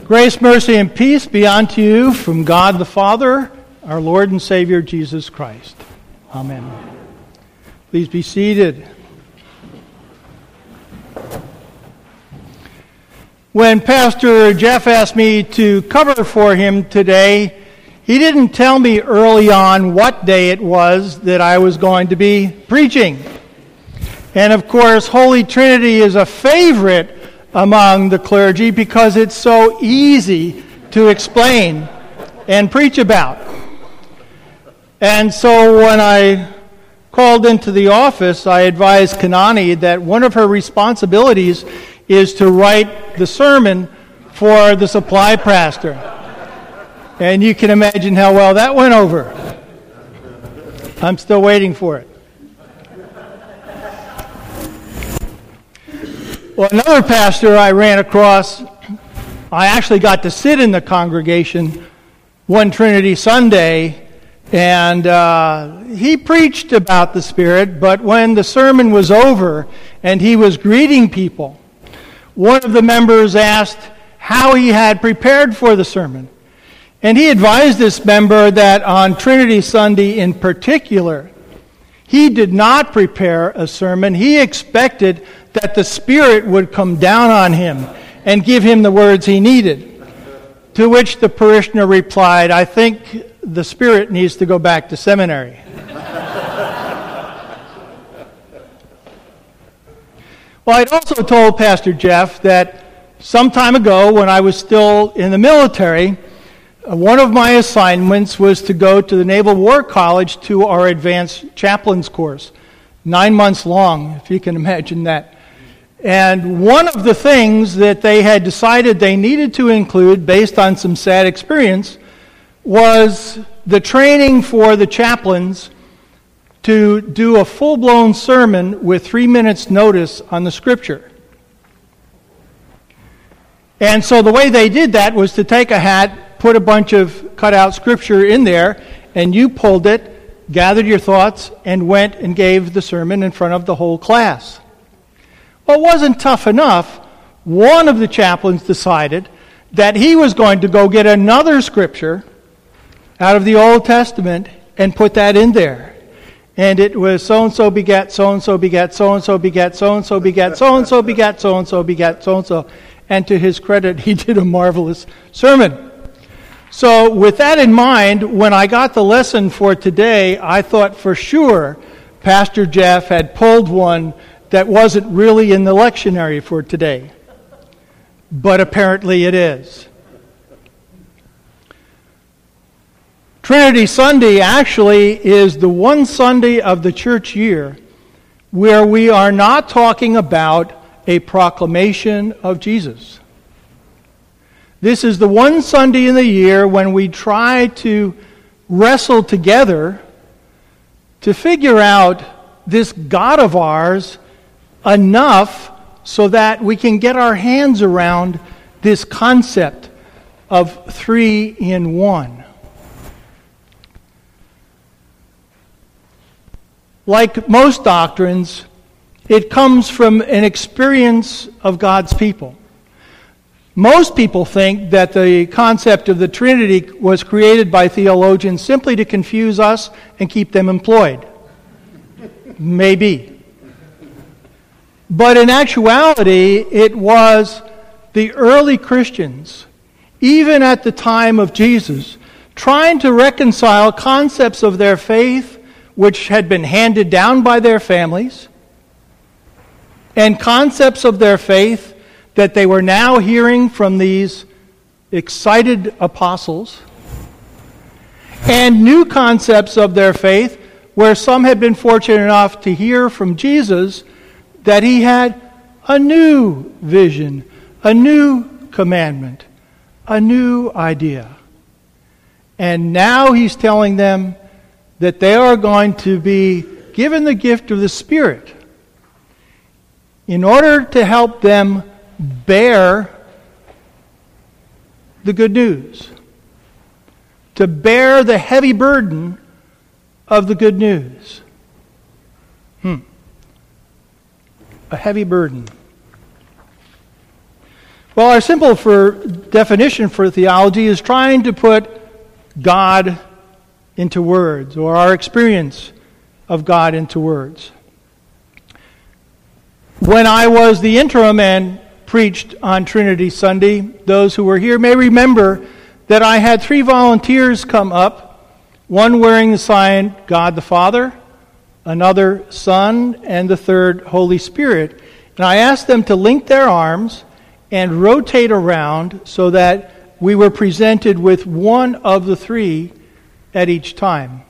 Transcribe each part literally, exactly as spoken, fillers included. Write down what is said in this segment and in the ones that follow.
Grace, mercy, and peace be unto you from God the Father, our Lord and Savior, Jesus Christ. Amen. Please be seated. When Pastor Jeff asked me to cover for him today, he didn't tell me early on what day it was that I was going to be preaching. And of course, Holy Trinity is a favorite among the clergy because it's so easy to explain and preach about. And so when I called into the office, I advised Kanani that one of her responsibilities is to write the sermon for the supply pastor. And you can imagine how well that went over. I'm still waiting for it. Well, another pastor I ran across, I actually got to sit in the congregation one Trinity Sunday, and uh, he preached about the Spirit, but when the sermon was over and he was greeting people, one of the members asked how he had prepared for the sermon. And he advised this member that on Trinity Sunday in particular, he did not prepare a sermon. He expected that the Spirit would come down on him and give him the words he needed. To which the parishioner replied, "I think the Spirit needs to go back to seminary." Well, I'd also told Pastor Jeff that some time ago when I was still in the military, one of my assignments was to go to the Naval War College to our advanced chaplains course. Nine months long, if you can imagine that. And one of the things that they had decided they needed to include, based on some sad experience, was the training for the chaplains to do a full-blown sermon with three minutes notice on the Scripture. And so the way they did that was to take a hat, put a bunch of cut-out Scripture in there, and you pulled it, gathered your thoughts, and went and gave the sermon in front of the whole class. Well, it wasn't tough enough. One of the chaplains decided that he was going to go get another Scripture out of the Old Testament and put that in there. And it was so-and-so begat, so-and-so begat, so-and-so begat, so-and-so begat, so-and-so begat, so-and-so begat, so-and-so. And to his credit, he did a marvelous sermon. So with that in mind, when I got the lesson for today, I thought for sure Pastor Jeff had pulled one that wasn't really in the lectionary for today. But apparently it is. Trinity Sunday actually is the one Sunday of the church year where we are not talking about a proclamation of Jesus. This is the one Sunday in the year when we try to wrestle together to figure out this God of ours enough so that we can get our hands around this concept of three in one. Like most doctrines, it comes from an experience of God's people. Most people think that the concept of the Trinity was created by theologians simply to confuse us and keep them employed. Maybe. But in actuality, it was the early Christians, even at the time of Jesus, trying to reconcile concepts of their faith which had been handed down by their families, and concepts of their faith that they were now hearing from these excited apostles, and new concepts of their faith where some had been fortunate enough to hear from Jesus that he had a new vision, a new commandment, a new idea. And now he's telling them that they are going to be given the gift of the Spirit in order to help them bear the good news, to bear the heavy burden of the good news. A heavy burden. Well, our simple for definition for theology is trying to put God into words, or our experience of God into words. When I was the interim and preached on Trinity Sunday, those who were here may remember that I had three volunteers come up, one wearing the sign God the Father, another Son, and the third Holy Spirit. And I asked them to link their arms and rotate around so that we were presented with one of the three at each time.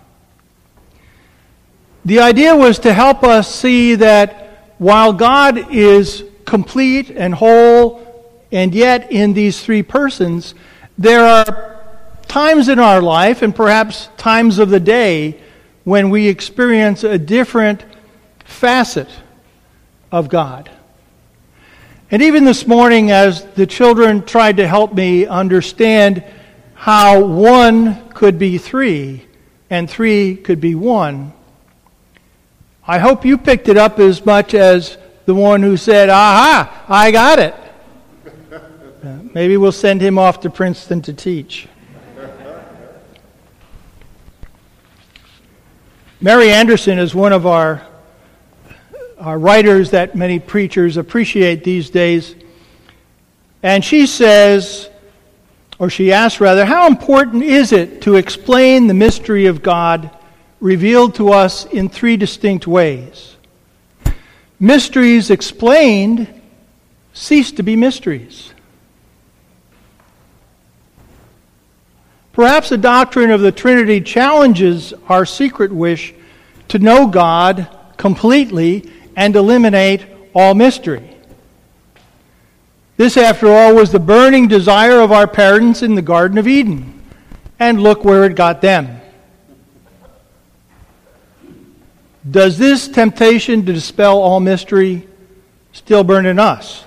The idea was to help us see that while God is complete and whole, and yet in these three persons, there are times in our life, and perhaps times of the day, when we experience a different facet of God. And even this morning, as the children tried to help me understand how one could be three and three could be one, I hope you picked it up as much as the one who said, "Aha, I got it." Uh, maybe we'll send him off to Princeton to teach. Mary Anderson is one of our, our writers that many preachers appreciate these days. And she says, or she asks rather, how important is it to explain the mystery of God revealed to us in three distinct ways? Mysteries explained cease to be mysteries. Perhaps the doctrine of the Trinity challenges our secret wish to know God completely and eliminate all mystery. This, after all, was the burning desire of our parents in the Garden of Eden. And look where it got them. Does this temptation to dispel all mystery still burn in us?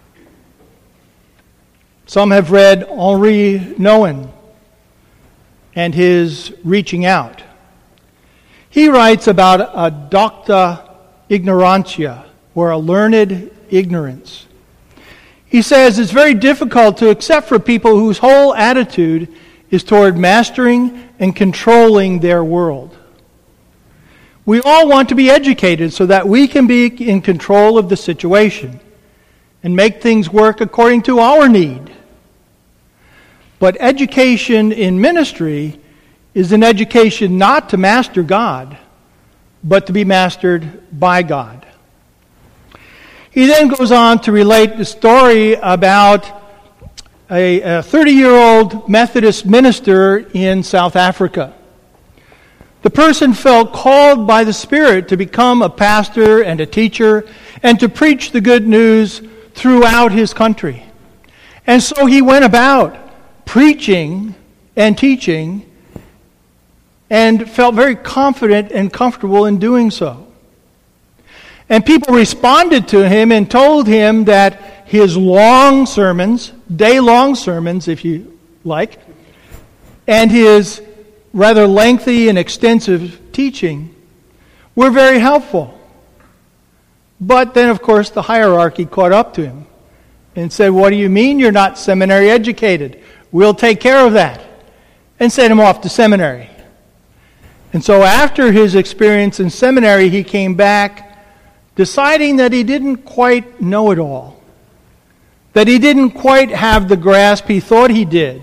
Some have read Henri Nouwen and his reaching out. He writes about a docta ignorantia, or a learned ignorance. He says it's very difficult to accept for people whose whole attitude is toward mastering and controlling their world. We all want to be educated so that we can be in control of the situation and make things work according to our need. But education in ministry is an education not to master God, but to be mastered by God. He then goes on to relate the story about a thirty-year-old Methodist minister in South Africa. The person felt called by the Spirit to become a pastor and a teacher and to preach the good news throughout his country. And so he went about preaching and teaching and felt very confident and comfortable in doing so. And people responded to him and told him that his long sermons, day-long sermons if you like, and his rather lengthy and extensive teaching were very helpful. But then, of course, the hierarchy caught up to him and said, "What do you mean you're not seminary educated? We'll take care of that," and sent him off to seminary. And so after his experience in seminary, he came back deciding that he didn't quite know it all, that he didn't quite have the grasp he thought he did,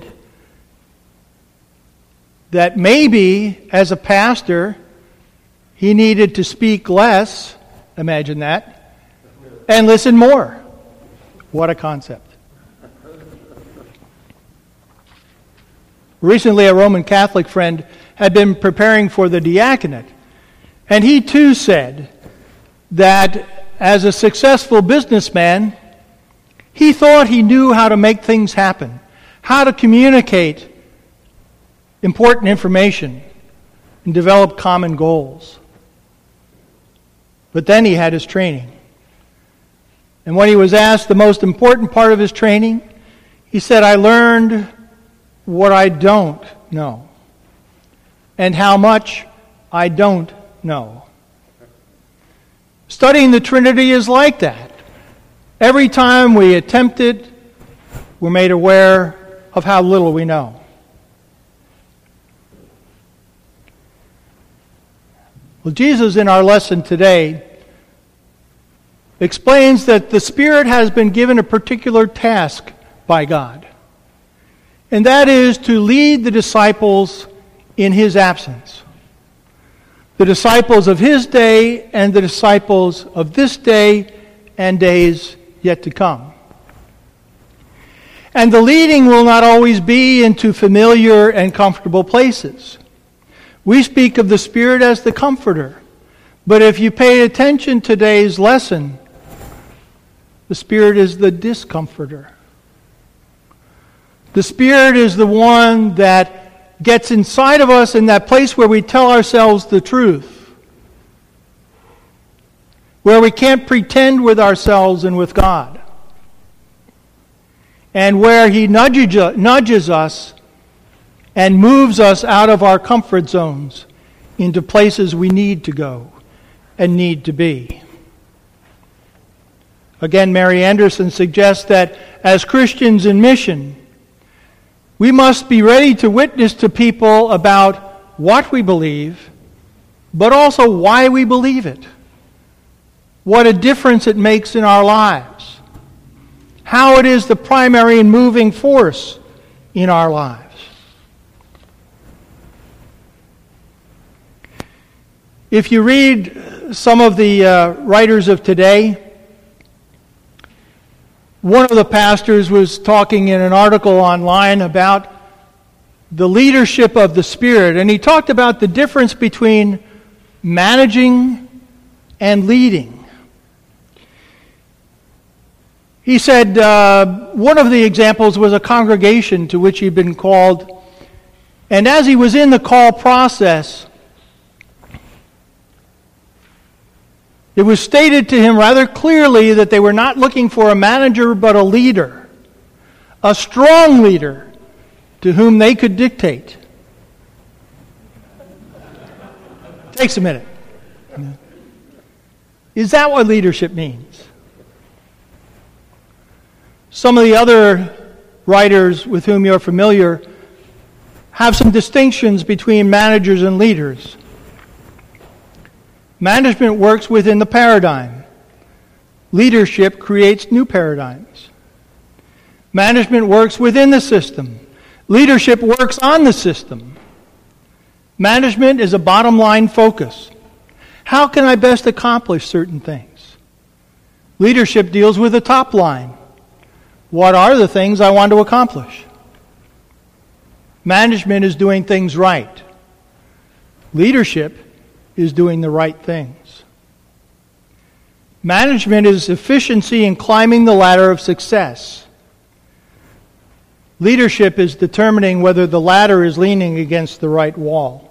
that maybe as a pastor he needed to speak less, imagine that, and listen more. What a concept. Recently, a Roman Catholic friend had been preparing for the diaconate, and he too said that as a successful businessman, he thought he knew how to make things happen, how to communicate important information and develop common goals. But then he had his training. And when he was asked the most important part of his training, he said, "I learned what I don't know and how much I don't know." Studying the Trinity is like that. Every time we attempt it, we're made aware of how little we know. Well, Jesus, in our lesson today, explains that the Spirit has been given a particular task by God, and that is to lead the disciples in His absence. The disciples of His day and the disciples of this day and days yet to come. And the leading will not always be into familiar and comfortable places. We speak of the Spirit as the Comforter. But if you pay attention to today's lesson, the Spirit is the Discomforter. The Spirit is the one that gets inside of us in that place where we tell ourselves the truth, where we can't pretend with ourselves and with God, and where He nudges, nudges us and moves us out of our comfort zones into places we need to go and need to be. Again, Mary Anderson suggests that as Christians in mission, we must be ready to witness to people about what we believe, but also why we believe it, what a difference it makes in our lives, how it is the primary and moving force in our lives. If you read some of the uh, writers of today, one of the pastors was talking in an article online about the leadership of the Spirit, and he talked about the difference between managing and leading. He said uh, one of the examples was a congregation to which he'd been called, and as he was in the call process, it was stated to him rather clearly that they were not looking for a manager but a leader, a strong leader to whom they could dictate. Takes a minute. Is that what leadership means? Some of the other writers with whom you're familiar have some distinctions between managers and leaders. Management works within the paradigm. Leadership creates new paradigms. Management works within the system. Leadership works on the system. Management is a bottom line focus. How can I best accomplish certain things? Leadership deals with the top line. What are the things I want to accomplish? Management is doing things right. Leadership is doing the right things. Management is efficiency in climbing the ladder of success. Leadership is determining whether the ladder is leaning against the right wall.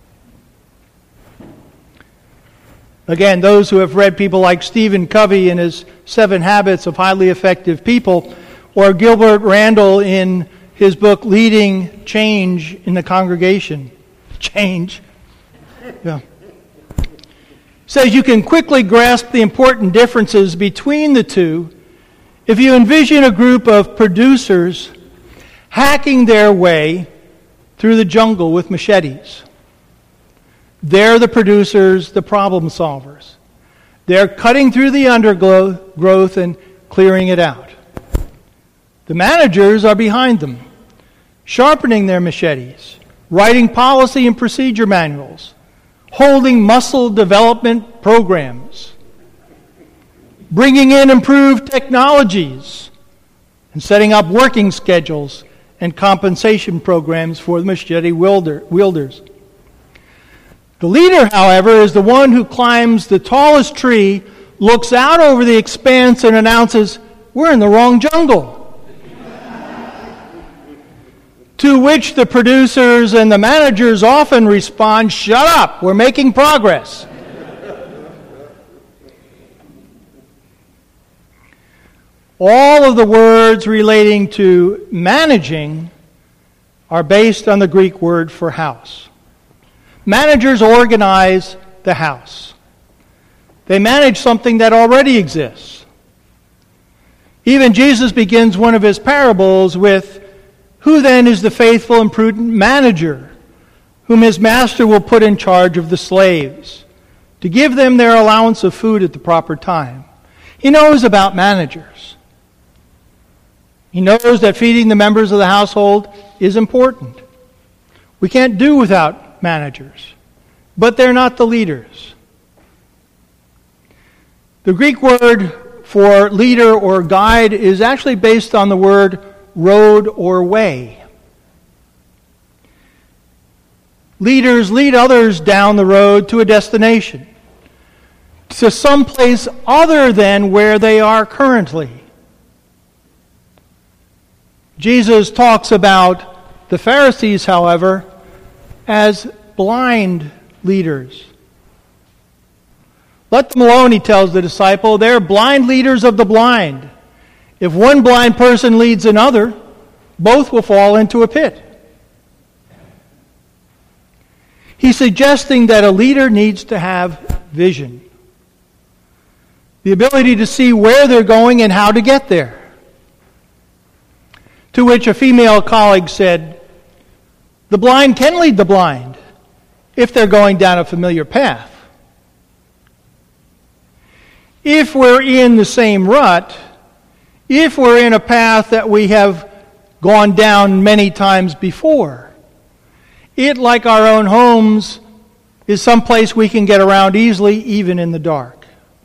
Again, those who have read people like Stephen Covey in his Seven Habits of Highly Effective People, or Gilbert Randall in his book Leading Change in the Congregation, change, yeah, says you can quickly grasp the important differences between the two if you envision a group of producers hacking their way through the jungle with machetes. They're the producers, the problem solvers. They're cutting through the undergrowth and clearing it out. The managers are behind them, sharpening their machetes, writing policy and procedure manuals, holding muscle development programs, bringing in improved technologies, and setting up working schedules and compensation programs for the machete wielder, wielders. The leader, however, is the one who climbs the tallest tree, looks out over the expanse, and announces, "We're in the wrong jungle." To which the producers and the managers often respond, "Shut up, we're making progress." All of the words relating to managing are based on the Greek word for house. Managers organize the house. They manage something that already exists. Even Jesus begins one of his parables with, "Who then is the faithful and prudent manager, whom his master will put in charge of the slaves, to give them their allowance of food at the proper time?" He knows about managers. He knows that feeding the members of the household is important. We can't do without managers, but they're not the leaders. The Greek word for leader or guide is actually based on the word road or way. Leaders lead others down the road to a destination, to some place other than where they are currently. Jesus talks about the Pharisees, however, as blind leaders. "Let them alone," he tells the disciple. "They're blind leaders of the blind. If one blind person leads another, both will fall into a pit." He's suggesting that a leader needs to have vision, the ability to see where they're going and how to get there. To which a female colleague said, "The blind can lead the blind if they're going down a familiar path. If we're in the same rut, if we're in a path that we have gone down many times before, it, like our own homes, is someplace we can get around easily, even in the dark."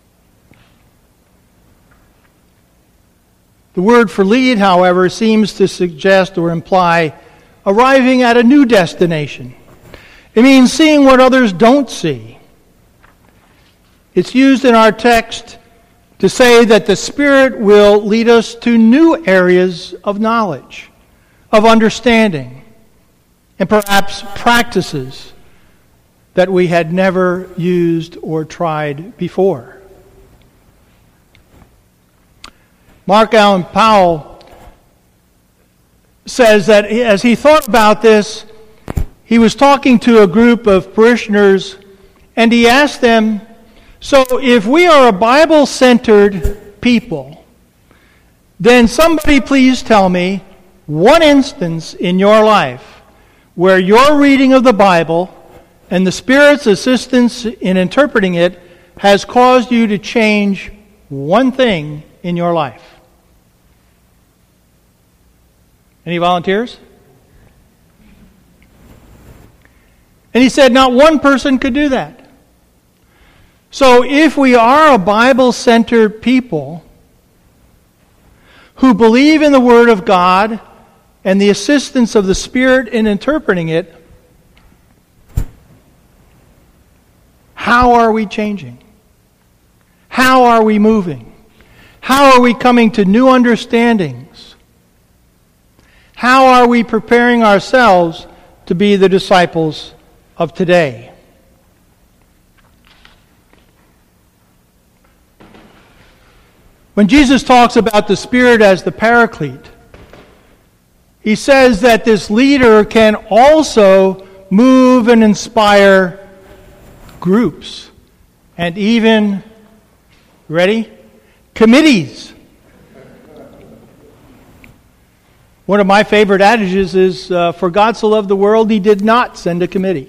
The word for lead, however, seems to suggest or imply arriving at a new destination. It means seeing what others don't see. It's used in our text to say that the Spirit will lead us to new areas of knowledge, of understanding, and perhaps practices that we had never used or tried before. Mark Allen Powell says that as he thought about this, he was talking to a group of parishioners, and he asked them, "So if we are a Bible-centered people, then somebody please tell me one instance in your life where your reading of the Bible and the Spirit's assistance in interpreting it has caused you to change one thing in your life." Any volunteers? And he said not one person could do that. So if we are a Bible-centered people who believe in the Word of God and the assistance of the Spirit in interpreting it, how are we changing? How are we moving? How are we coming to new understandings? How are we preparing ourselves to be the disciples of today? When Jesus talks about the Spirit as the Paraclete, he says that this leader can also move and inspire groups and even, ready? Committees. One of my favorite adages is, uh, "For God so loved the world, he did not send a committee."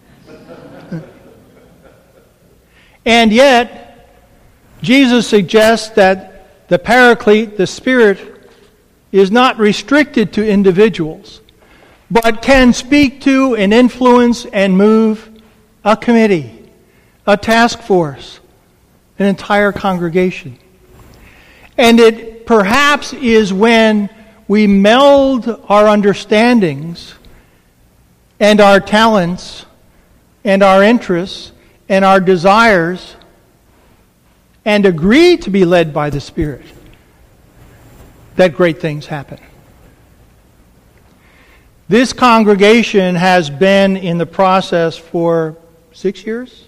And yet, Jesus suggests that the Paraclete, the Spirit, is not restricted to individuals, but can speak to and influence and move a committee, a task force, an entire congregation. And it perhaps is when we meld our understandings and our talents and our interests and our desires and agree to be led by the Spirit, that great things happen. This congregation has been in the process for six years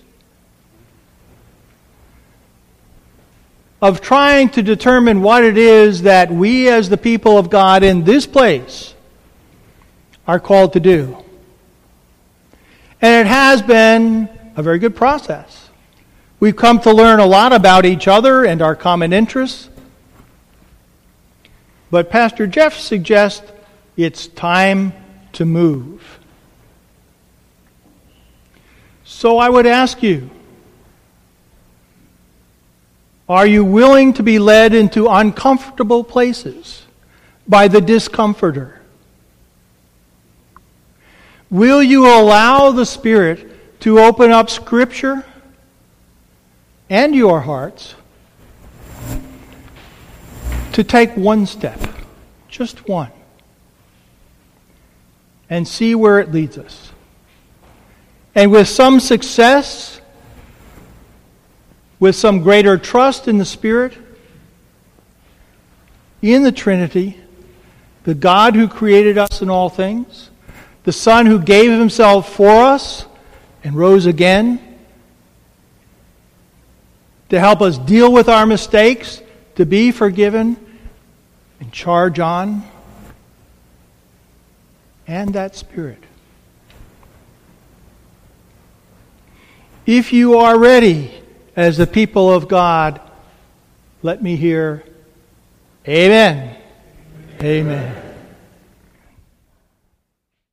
of trying to determine what it is that we as the people of God in this place are called to do. And it has been a very good process. We've come to learn a lot about each other and our common interests. But Pastor Jeff suggests it's time to move. So I would ask you, are you willing to be led into uncomfortable places by the discomforter? Will you allow the Spirit to open up Scripture and your hearts to take one step, just one, and see where it leads us? And with some success, with some greater trust in the Spirit, in the Trinity, the God who created us in all things, the Son who gave himself for us and rose again to help us deal with our mistakes, to be forgiven and charge on, and that Spirit. If you are ready as the people of God, let me hear, Amen. Amen. Amen.